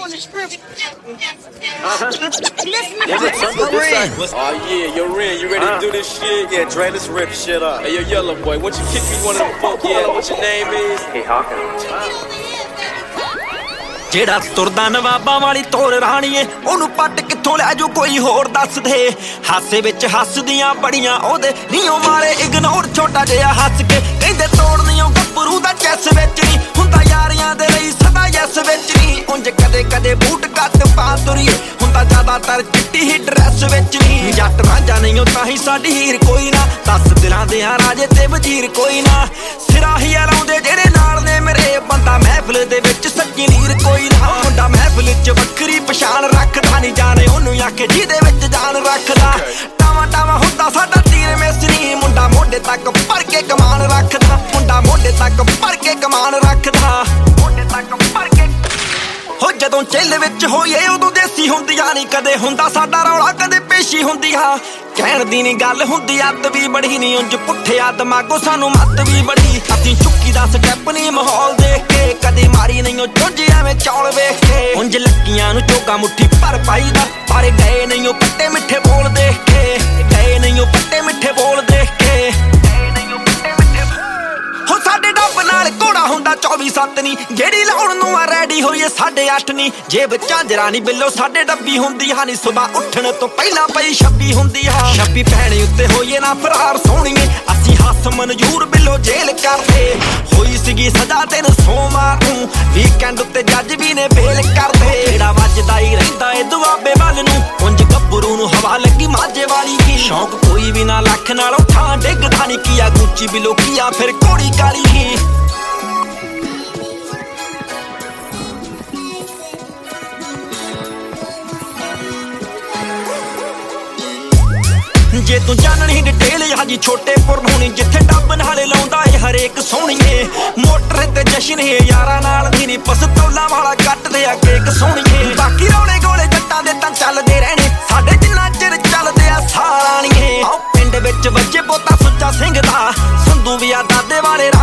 on the strip. Oh yeah, yo Ren, you ready to do this shit? Yeah, Dre, let's rip shit up. Hey yo Yellow Boy, why don't you kick me one of them funky ass? What your name is? Hey Hawkins. ਜਿਹੜਾ ਤੁਰਦਾ ਨਵਾਬਾਂ ਵਾਲੀ ਤੋਰ ਰਾਣੀਏ ਉਹਨੂੰ ਪੱਟ ਕਿੱਥੋਂ ਲੈ ਜੋ ਕੋਈ ਹੋਰ ਦੱਸ ਦੇ ਹਾਸੇ ਵਿੱਚ ਹੱਸਦੀਆਂ ਬੜੀਆਂ ਉਹਦੇ ਨੀਓ ਮਾਰੇ ਇਗਨੋਰ ਛੋਟਾ ਜਿਹਾ ਹੱਸ ਕੇ ਕਹਿੰਦੇ ਤੋੜਨੀਓ ਗੱਭਰੂ ਦਾ ਚੈਸ ਵਿੱਚ ਨਹੀਂ ਹੁੰਦਾ ਯਾਰੀਆਂ ਦੇ ਲਈ ਸਦਾ ਯੈਸ ਵਿੱਚ ਨਹੀਂ ਉਂਝ ਕਦੇ ਕਦੇ ਬੂਟ ਕੱਟ ਪਾ ਤੁਰੀਏ ਹੁੰਦਾ ਜ਼ਿਆਦਾਤਰ ਚਿੱਟੀ ਹੀ ਡਰੈਸ ਵਿੱਚ ਨਹੀਂ ਜੱਟ ਰਾਂਝਾ ਨਹੀਂ ਉਹ ਤਾਂ ਹੀ ਸਾਡੀ ਹੀਰ ਕੋਈ ਨਾ 10 ਦਿਲਾਂ ਦੇ ਆ ਰਾਜੇ ਤੇ ਵਜ਼ੀਰ ਕੋਈ ਨਾ ਸਿਰਾ ਹੀ ਲਾਉਂਦੇ ਜਿਹੜੇ ਨਾਲ ਨੇ ਮੇਰੇ ਬੰਦਾ ਮਹਿਫਲ ਦੇ ਵਿੱਚ ਸੱਚੀ ਨੀਰ ਕੋਈ ਨਾ ਮੁੰਡਾ ਮਹਿਫਲ ਚ ਵੱਖਰੀ ਪਛਾਣ ਰੱਖਦਾ ਨਹੀਂ ਜਾਣੇ ਉਹਨੂੰ ਆਖੇ ਜਿਹਦੇ ਵਿੱਚ ਜਾਨ ਰੱਖਦਾ ਟਾਵਾ ਟਾਵਾ ਹੁੰਦਾ ਸਾਡਾ ਤੀਰ ਮਿਸਰੀ ਮੁੰਡਾ ਮੋਢੇ ਤੱਕ ਭਰ ਕੇ ਕਮਾਨ ਰੱਖਦਾ ਮੁੰਡਾ ਮੋਢੇ ਤੱਕ ਭਰ ਕੇ ਕਮਾਨ ਰੱਖਦਾ ਮੋਢੇ ਤੱਕ ਭਰ ਕੇ ਹੋ ਜਦੋਂ ਚਿੱਲ ਵਿੱਚ ਹੋਈਏ ਉਦੋਂ ਦੇਸੀ ਹੁੰਦੀਆਂ ਨਹੀਂ ਕਦੇ ਹੁੰਦਾ ਸਾਡਾ ਰੌਲਾ ਕਦੇ ਪੇਸ਼ੀ ਹੁੰਦੀ ਆ ਕਹਿਣ ਦੀ ਨਹੀਂ ਗੱਲ ਹੁੰਦੀ ਅੱਤ ਵੀ ਬੜੀ ਨਹੀਂ ਉਂਝ ਪੁੱਠਿਆ ਦਿਮਾਗੋਂ ਸਾਨੂੰ ਮੱਤ ਵੀ ਬੜੀ ਅਸੀਂ ਚੁੱਕੀ ਦਾ ਸਟੈਪ ਨਹੀਂ ਮਾਹੌਲ ਦੇਖ ਕੇ ਕਦੇ ਮਾਰੀ ਨਹੀਂ ਉਹ ਚੁੱਝ ਐਵੇਂ ਚੌਲ ਵੇਖ ਕੇ ਉਂਝ ਲੱਕੀਆਂ ਨੂੰ ਚੋਗਾ ਮੁੱਠੀ ਭਰ ਪਾਈਦਾ ਪਰ ਗਏ ਨਹੀਂ ਉਹ ਪੱਟੇ ਮਿੱਠੇ ਬੋਲ ਦੇਖ ਕੇ ਗਏ ਨਹੀਂ ਉਹ ਪੱਟੇ ਮਿੱਠੇ ਬੋਲ ਦੇਖ ਕੇ ਹੋ ਸਾਡੇ ਡੱਬ ਨਾਲ ਘੋੜਾ ਹੁੰਦਾ 24/7 ਨਹੀਂ ਜਿਹੜੀ ਲਾਉਣ ਨੂੰ ਆ ਰੈਡੀ ਹੋਈਏ 8:30 ਨਹੀਂ ਜੇਬ ਝਾਂਜਰਾ ਨਹੀਂ ਬਿੱਲੋ ਸਾਡੇ ਡੱਬੀ ਹੁੰਦੀ ਹਾਂ ਨਹੀਂ ਸੁਬਾ ਉੱਠਣ ਤੋਂ ਪਹਿਲਾਂ ਪਈ 26 ਹੁੰਦੀ ਆ 26 ਭੈਣੇ ਉੱਤੇ ਹੋਈਏ ਨਾ ਫਰਾਰ ਸੋਹਣੀਏ ਅਸੀਂ ਹੱਸ ਮਨਜ਼ੂਰ ਬਿੱਲੋ ਜੇਲ੍ਹ ਕਰਦੇ ਹੋਈ ਸੀਗੀ ਸਜ਼ਾ ਤੈਨੂੰ ਸੋਮਵਾਰ ਨੂੰ ਵੀਕਐਂਡ ਉੱਤੇ ਜੱਜ ਵੀ ਨੇ ਬੇਲ ਕਰਦੇ ਜਿਹੜਾ ਵੱਜਦਾ ਹੀ ਰਹਿੰਦਾ ਏ ਦੁਆਬੇ ਵੱਲ ਨੂੰ ਉਂਝ ਗੱਭਰੂ ਨੂੰ ਹਵਾ ਲੱਗੀ ਮਾਝੇ ਵਾਲੀ ਕੀ ਸ਼ੌਂਕ ਕੋਈ ਵੀ ਨਾ ਲੱਖ ਨਾਲੋਂ ਠਾਂ ਡਿੱਗਦਾ ਨਹੀਂ ਕੀਆ ਗੁੱਚੀ ਬਿੱਲੋ ਕੀਆ ਫਿਰ ਘੋੜੀ ਕਾਲੀ ਹੀ ਜੇ ਤੂੰ ਜਾਣਨੀ ਡਿਟੇਲ ਹਾਜੀ ਛੋਟੇ ਪੁਰ ਹੋਣੀ ਜਿੱਥੇ ਡੱਬ ਨਾਲੇ ਲਾਉਂਦਾ ਏ ਹਰੇਕ ਸੋਹਣੀਏ ਮੋਟਰ ਤੇ ਜਸ਼ਨ ਏ ਯਾਰਾਂ ਨਾਲ ਨਹੀਂ ਪਸਤੌਲਾਂ ਵਾਲਾ ਕੱਟਦੇ ਆ ਕੇਕ ਸੋਹਣੀਏ ਬਾਕੀ ਰੌਲੇ ਗੋਲੇ ਜੱਟਾਂ ਦੇ ਤਾਂ ਚੱਲਦੇ ਰਹਿਣੇ ਸਾਡੇ ਜਿੰਨਾ ਚਿਰ ਚੱਲਦੇ ਆ ਸਾਲਾਣੀਏ ਆਹ ਪਿੰਡ ਵਿੱਚ ਵੱਜੇ ਬੋਤਾ ਸੁੱਚਾ ਸਿੰਘ ਦਾ ਸੰਧੂ ਵੀ ਆ ਦਾਦੇ ਵਾਲੇ